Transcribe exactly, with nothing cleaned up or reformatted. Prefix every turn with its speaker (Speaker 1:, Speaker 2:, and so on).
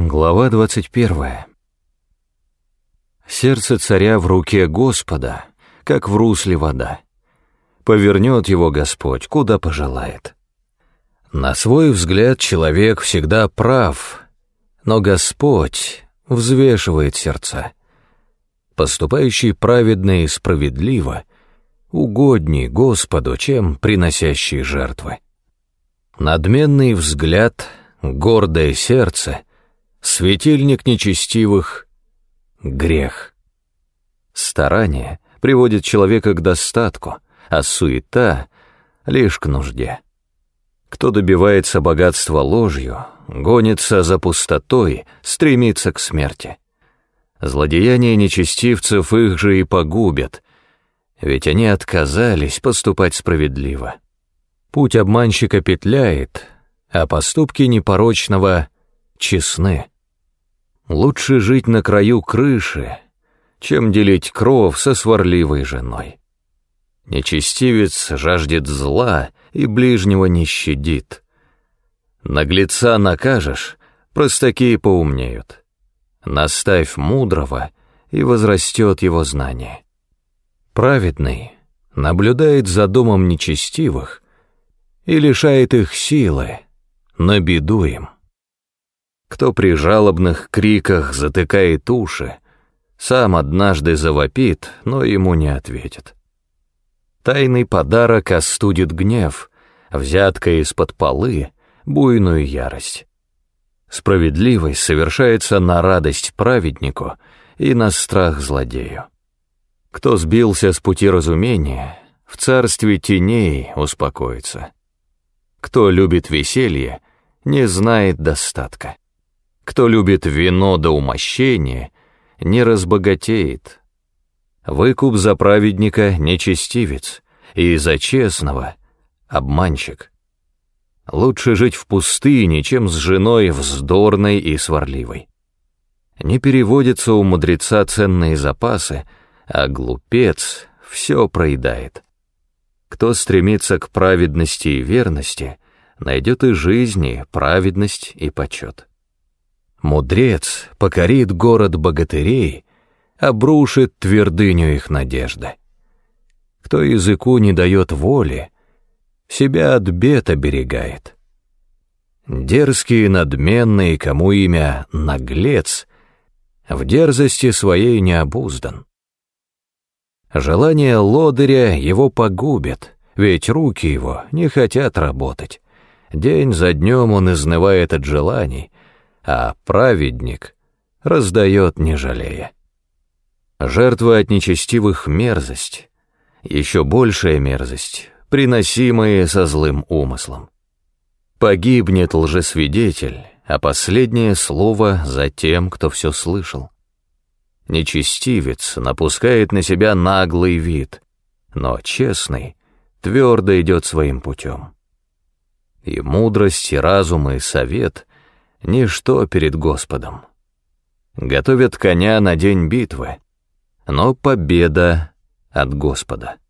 Speaker 1: Глава двадцать первая. Сердце царя в руке Господа, как в русле вода. Повернет его Господь, куда пожелает. На свой взгляд человек всегда прав, но Господь взвешивает сердца. Поступающий праведно и справедливо угодней Господу, чем приносящий жертвы. Надменный взгляд, гордое сердце, светильник нечестивых — грех. Старание приводит человека к достатку, а суета — лишь к нужде. Кто добивается богатства ложью, гонится за пустотой, стремится к смерти. Злодеяния нечестивцев их же и погубят, ведь они отказались поступать справедливо. Путь обманщика петляет, а поступки непорочного честны. Лучше жить на краю крыши, чем делить кров со сварливой женой. Нечестивец жаждет зла и ближнего не щадит. Наглеца накажешь, простаки поумнеют. Наставь мудрого, и возрастет его знание. Праведный наблюдает за домом нечестивых и лишает их силы, на беду им. Кто при жалобных криках затыкает уши, сам однажды завопит, но ему не ответит. Тайный подарок остудит гнев, взятка из-под полы — буйную ярость. Справедливость совершается на радость праведнику и на страх злодею. Кто сбился с пути разумения, в царстве теней успокоится. Кто любит веселье, не знает достатка. Кто любит вино до умощения, не разбогатеет. Выкуп за праведника — нечестивец, и за честного — обманщик. Лучше жить в пустыне, чем с женой вздорной и сварливой. Не переводятся у мудреца ценные запасы, а глупец все проедает. Кто стремится к праведности и верности, найдет и жизнь, и праведность, и почет. Мудрец покорит город богатырей, обрушит твердыню их надежды. Кто языку не дает воли, себя от бед оберегает. Дерзкий и надменный, кому имя наглец, в дерзости своей не обуздан. Желание лодыря его погубит, ведь руки его не хотят работать. День за днем он изнывает от желаний, а праведник раздает не жалея. Жертва от нечестивых — мерзость, еще большая мерзость, приносимая со злым умыслом. Погибнет лжесвидетель, а последнее слово за тем, кто все слышал. Нечестивец напускает на себя наглый вид, но честный твердо идет своим путем. И мудрость, и разум, и совет — ничто перед Господом. Готовят коня на день битвы, но победа от Господа.